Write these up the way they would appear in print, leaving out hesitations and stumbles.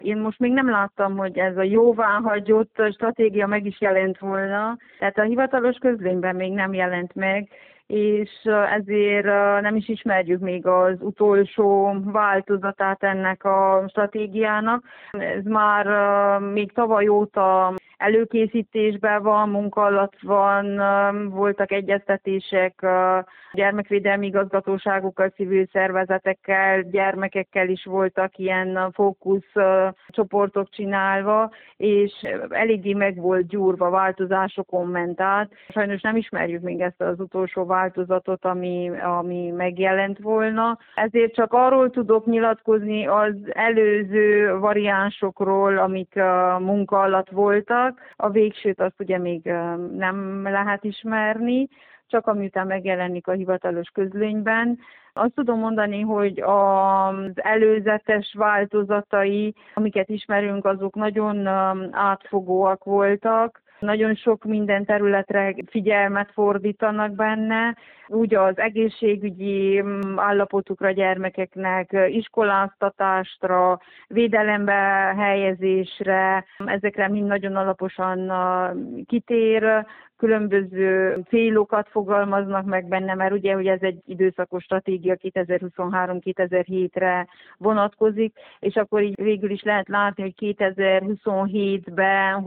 Én most még nem láttam, hogy ez a jóváhagyott stratégia meg is jelent volna, tehát a hivatalos közlönyben még nem jelent meg, és ezért nem is ismerjük még az utolsó változatát ennek a stratégiának. Ez már még tavaly óta előkészítésben van, munka alatt van, voltak egyeztetések gyermekvédelmi igazgatóságokkal, civil szervezetekkel, gyermekekkel is voltak ilyen fókusz csoportok csinálva, és eléggé meg volt gyúrva, változásokon ment át. Sajnos nem ismerjük még ezt az utolsó változatot, ami megjelent volna. Ezért csak arról tudok nyilatkozni az előző variánsokról, amik munka alatt voltak. A végsőt azt ugye még nem lehet ismerni, csak amiután megjelenik a hivatalos közlönyben. Azt tudom mondani, hogy az előzetes változatai, amiket ismerünk, azok nagyon átfogóak voltak. Nagyon sok minden területre figyelmet fordítanak benne, úgy az egészségügyi állapotukra gyermekeknek, iskoláztatásra, védelembe helyezésre, ezekre mind nagyon alaposan kitér, különböző célokat fogalmaznak meg benne, mert ugye, hogy ez egy időszakos stratégia 2023-2007-re vonatkozik, és akkor így végül is lehet látni, hogy 2027-ben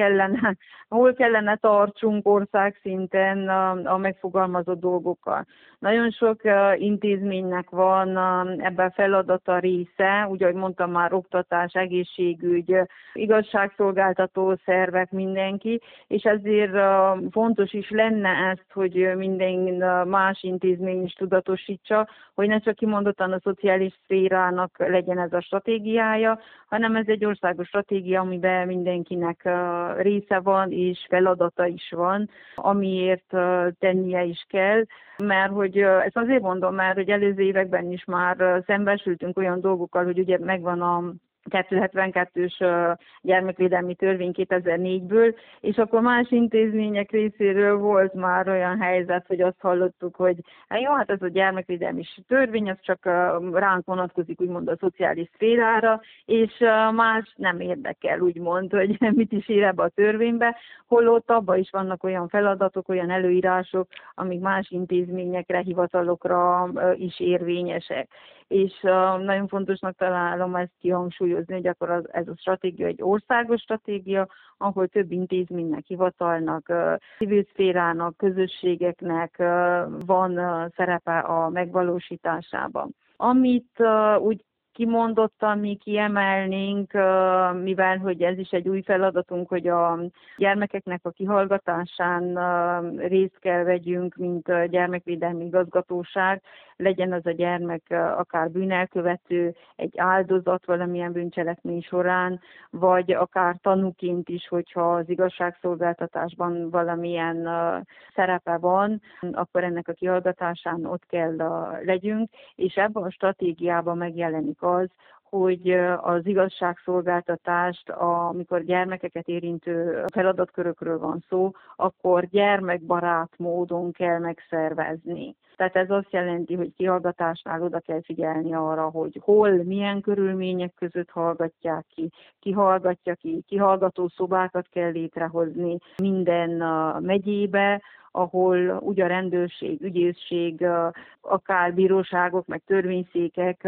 hol kellene tartsunk országszinten a megfogalmazott dolgokkal. Nagyon sok intézménynek van ebben feladata része, úgy, ahogy mondtam már, oktatás, egészségügy, igazságszolgáltató szervek, mindenki, és ezért fontos is lenne ezt, hogy minden más intézmény is tudatosítsa, hogy ne csak kimondottan a szociális szférának legyen ez a stratégiája, hanem ez egy országos stratégia, amiben mindenkinek része van és feladata is van, amiért tennie is kell, mert hogy ezt azért mondom, mert hogy előző években is már szembesültünk olyan dolgokkal, hogy ugye megvan a 272-ös gyermekvédelmi törvény 2004-ből, és akkor más intézmények részéről volt már olyan helyzet, hogy azt hallottuk, hogy jó, hát ez a gyermekvédelmi törvény, az csak ránk vonatkozik, úgymond a szociális szférára, és más nem érdekel, úgymond, hogy mit is ír ebbe a törvénybe, holott abban is vannak olyan feladatok, olyan előírások, amik más intézményekre, hivatalokra is érvényesek. És nagyon fontosnak találom ezt kihangsúlyozni, hogy akkor ez a stratégia egy országos stratégia, ahol több intézménynek, hivatalnak, civil szférának, közösségeknek van szerepe a megvalósításában. Amit úgy kimondottan mi kiemelnénk, mivel hogy ez is egy új feladatunk, hogy a gyermekeknek a kihallgatásán részt kell vegyünk, mint gyermekvédelmi igazgatóság, legyen az a gyermek akár bűnelkövető, egy áldozat valamilyen bűncselekmény során, vagy akár tanúként is, hogyha az igazságszolgáltatásban valamilyen szerepe van, akkor ennek a kihallgatásán ott kell legyünk, és ebben a stratégiában megjelenik az, hogy az igazságszolgáltatást, amikor gyermekeket érintő feladatkörökről van szó, akkor gyermekbarát módon kell megszervezni. Tehát ez azt jelenti, hogy kihallgatásnál oda kell figyelni arra, hogy hol, milyen körülmények között hallgatják ki hallgatja ki, kihallgató szobákat kell létrehozni minden megyébe, ahol úgy a rendőrség, ügyészség, akár bíróságok, meg törvényszékek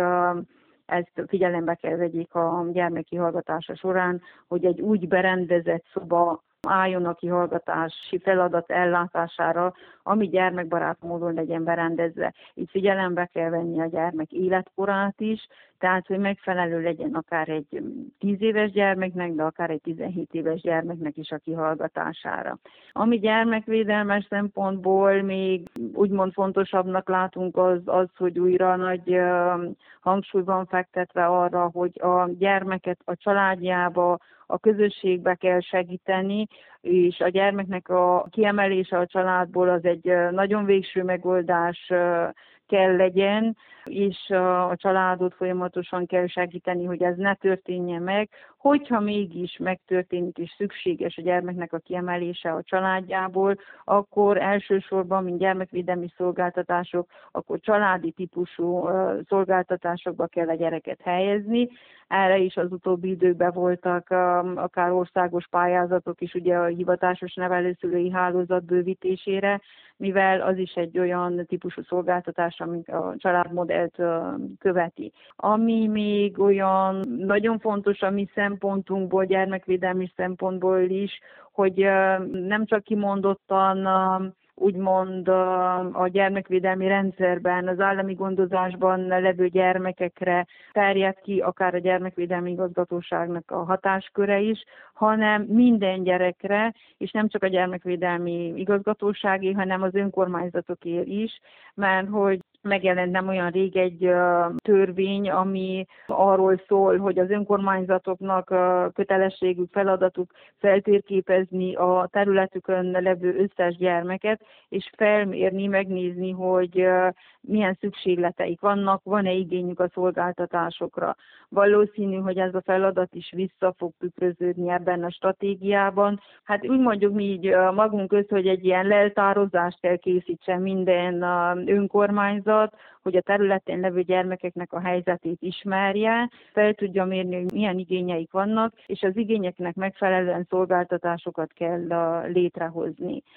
ezt figyelembe kell vegyék a gyermekkihallgatása során, hogy egy úgy berendezett szoba álljon a kihallgatási feladat ellátására, ami gyermekbarát módon legyen berendezve. Itt figyelembe kell venni a gyermek életkorát is, tehát hogy megfelelő legyen akár egy 10 éves gyermeknek, de akár egy 17 éves gyermeknek is a kihallgatására. Ami gyermekvédelmes szempontból még úgymond fontosabbnak látunk az, hogy újra nagy hangsúly van fektetve arra, hogy a gyermeket a családjába, a közösségbe kell segíteni, és a gyermeknek a kiemelése a családból az egy nagyon végső megoldás kell legyen, és a családot folyamatosan kell segíteni, hogy ez ne történjen meg. Hogyha mégis megtörténik és szükséges a gyermeknek a kiemelése a családjából, akkor elsősorban, mint gyermekvédelmi szolgáltatások, akkor családi típusú szolgáltatásokba kell a gyereket helyezni, erre is az utóbbi időkben voltak akár országos pályázatok is, ugye a hivatásos nevelőszülői hálózat bővítésére, mivel az is egy olyan típusú szolgáltatás, ami a családmodellt követi. Ami még olyan nagyon fontos a mi szempontunkból, gyermekvédelmi szempontból is, hogy nem csak kimondottan úgymond a gyermekvédelmi rendszerben, az állami gondozásban levő gyermekekre terjed ki, akár a gyermekvédelmi igazgatóságnak a hatásköre is, hanem minden gyerekre, és nem csak a gyermekvédelmi igazgatóságé, hanem az önkormányzatoké is, mert hogy megjelent nem olyan rég egy törvény, ami arról szól, hogy az önkormányzatoknak kötelességük, feladatuk feltérképezni a területükön levő összes gyermeket, és felmérni, megnézni, hogy milyen szükségleteik vannak, van-e igényük a szolgáltatásokra. Valószínű, hogy ez a feladat is vissza fog tükröződni ebben a stratégiában. Hát úgy mondjuk mi így magunk közt, hogy egy ilyen leltározást kell készítsen minden önkormányzat, hogy a területén levő gyermekeknek a helyzetét ismerje, fel tudja mérni, hogy milyen igényeik vannak, és az igényeknek megfelelően szolgáltatásokat kell létrehozni.